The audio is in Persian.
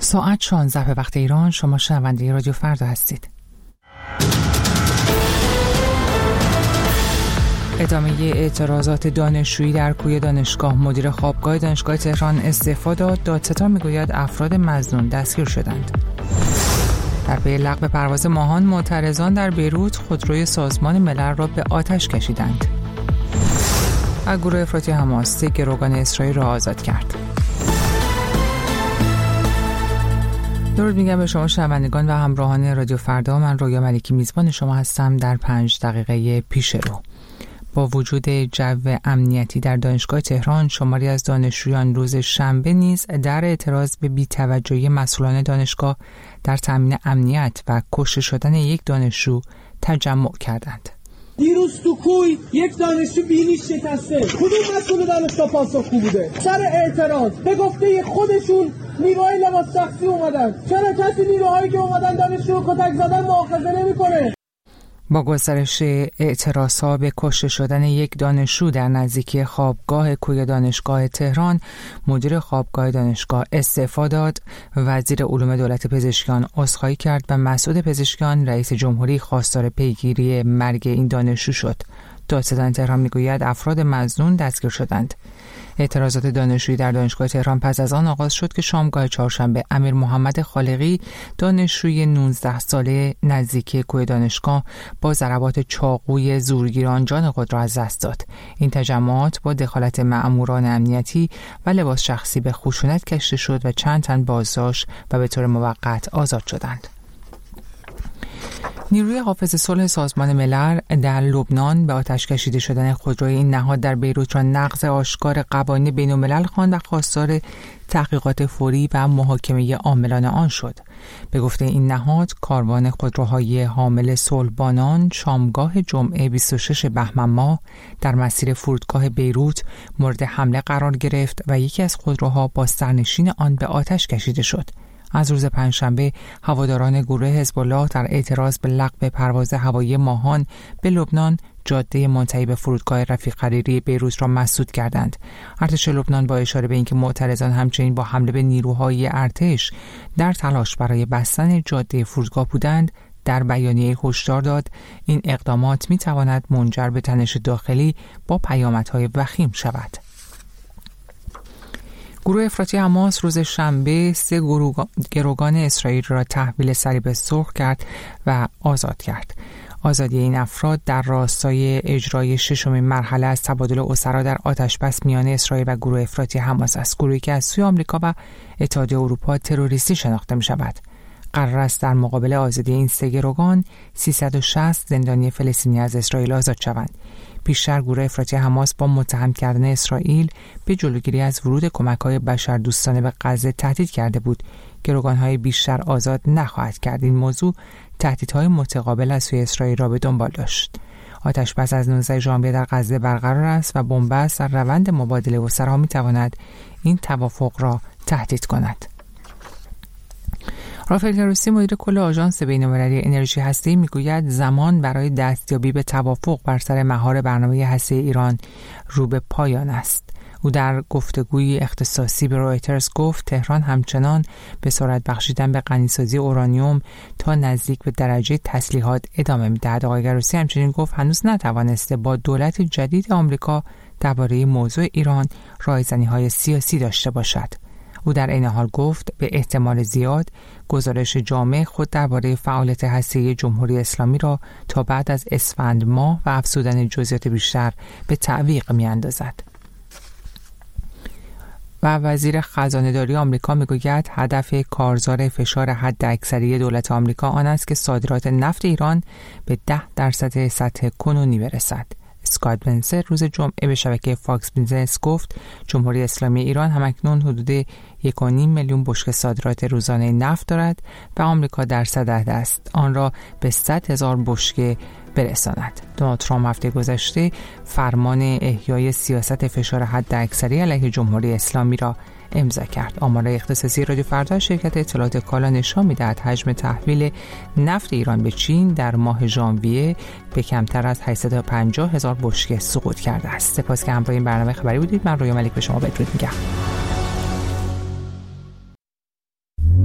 ساعت 16 به وقت ایران. شما شنونده رادیو فردا هستید. ادامه اعتراضات دانشجویی در کوی دانشگاه. مدیر خوابگاه دانشگاه تهران استعفا داد. دادستان میگوید افراد مظنون دستگیر شدند. در پی لغو پرواز ماهان، معترضان در بیروت خودروی سازمان ملل را به آتش کشیدند. و گروه افراطی حماس 3 گروگان اسرائیل را آزاد کرد. درود میگم به شما شنوندگان و همراهان رادیو فردا. من رویا ملکی میزبان شما هستم در 5 دقیقه پیش رو. با وجود جو امنیتی در دانشگاه تهران، شماری از دانشجویان روز شنبه نیز در اعتراض به بی‌توجهی مسئولان دانشگاه در تامین امنیت و کشته شدن یک دانشجو تجمع کردند. دیروز تو کوی یک دانشجو بینیش شکسته. کدوم مسئول دانشگاه پاسخگو بوده؟ سر اعتراض به گفته خودشون نیروهای لباس شخصی اومدن. چرا کسی نیروهایی که اومدن دانشجو رو کتک زدن مؤاخذه نمی‌کنه؟ با گسترش اعتراضها به کشته شدن یک دانشجو در نزدیکی خوابگاه کوی دانشگاه تهران، مدیر خوابگاه دانشگاه استعفا داد. وزیر علوم دولت پزشکیان عذرخواهی کرد و مسعود پزشکیان رئیس جمهوری خواستار پیگیری مرگ این دانشجو شد. دادستان تهران میگوید افراد مظنون دستگیر شدند. اعتراضات دانشجویی در دانشگاه تهران پس از آن آغاز شد که شامگاه چهارشنبه امیر محمد خالقی، دانشجوی 19 ساله نزدیکی کوی دانشگاه، با ضربات چاقوی زورگیران جان خود را از دست داد. این تجمعات با دخالت مأموران امنیتی و لباس شخصی به خشونت کشیده شد و چند تن بازداشت و به طور موقت آزاد شدند. نیروی حافظ صلح سازمان ملل در لبنان به آتش کشیده شدن خودروی این نهاد در بیروت را نقض آشکار قوانین بین‌الملل خواند و خواستار تحقیقات فوری و محاکمه عاملان آن شد. به گفته این نهاد، کاروان خودروهای حامل صلحبانان شامگاه جمعه 26 بهمن ماه در مسیر فرودگاه بیروت مورد حمله قرار گرفت و یکی از خودروها با سرنشین آن به آتش کشیده شد. از روز پنجشنبه هواداران گروه حزب الله در اعتراض به لغو پرواز هوایی ماهان به لبنان جاده منتهی به فرودگاه رفیق حریری بیروت را مسدود کردند. ارتش لبنان با اشاره به اینکه معترضان همچنین با حمله به نیروهای ارتش در تلاش برای بستن جاده فرودگاه بودند، در بیانیه هشدار داد این اقدامات می‌تواند منجر به تنش داخلی با پیامدهای وخیم شود. گروه افراطی حماس روز شنبه 3 گروگان اسرائیل را تحویل صلیب سرخ کرد و آزاد کرد. آزادی این افراد در راستای اجرای 6مین مرحله از تبادل اسرا در آتشبس میان اسرائیل و گروه افراطی حماس است. گروهی که از سوی آمریکا و اتحادیه اروپا تروریستی شناخته می شود. قرار است در مقابل آزادی این 3 گروگان 360 زندانی فلسطینی از اسرائیل آزاد شوند. پیشتر گروه افراطی حماس با متهم کردن اسرائیل به جلوگیری از ورود کمک‌های بشردوستانه به غزه تهدید کرده بود. گروگان‌های بیشتر آزاد نخواهد کرد. این موضوع تهدیدهای متقابل از سوی اسرائیل را به دنبال داشت. آتش‌بس از 19 ژانویه در غزه برقرار است و بنبست در روند مبادله اسرا می‌تواند این توافق را تهدید کند. رافائل گروسی، مدیر کل آژانس بین‌المللی انرژی هسته‌ای، میگوید زمان برای دستیابی به توافق بر سر مهار برنامه هسته‌ای ایران رو به پایان است. او در گفتگوی اختصاصی به رویترز گفت تهران همچنان به سرعت بخشیدن به غنیسازی اورانیوم تا نزدیک به درجه تسلیحات ادامه می‌دهد. آقای گروسی همچنین گفت هنوز نتوانسته با دولت جدید آمریکا درباره موضوع ایران رایزنی‌های سیاسی داشته باشد. او در این حال گفت به احتمال زیاد گزارش جامع خود درباره فعالیت هسته‌ای جمهوری اسلامی را تا بعد از اسفند ماه و افزودن جزئیات بیشتر به تعویق می‌اندازد. و وزیر خزانه‌داری آمریکا میگوید هدف کارزار فشار حداکثری دولت آمریکا آن است که صادرات نفت ایران به 10% سطح کنونی برسد. اسکات بنسر روز جمعه به شبکه فاکس بیزنس گفت جمهوری اسلامی ایران همکنون حدود 1.5 میلیون بشکه صادرات روزانه نفت دارد و آمریکا در صدد است آن را به 100,000 بشکه برساند. دونالد ترامپ هفته گذشته فرمان احیای سیاست فشار حداکثری علیه جمهوری اسلامی را امضا کرد. آمار اختصاصی رادیو فردا شرکت اطلاعات کالا نشان می‌دهد حجم تحویل نفت ایران به چین در ماه ژانویه به کمتر از 850,000 بشکه سقوط کرده است. سپاس که همراه این برنامه خبری بودید. من رویا ملک به شما بدرود میگم.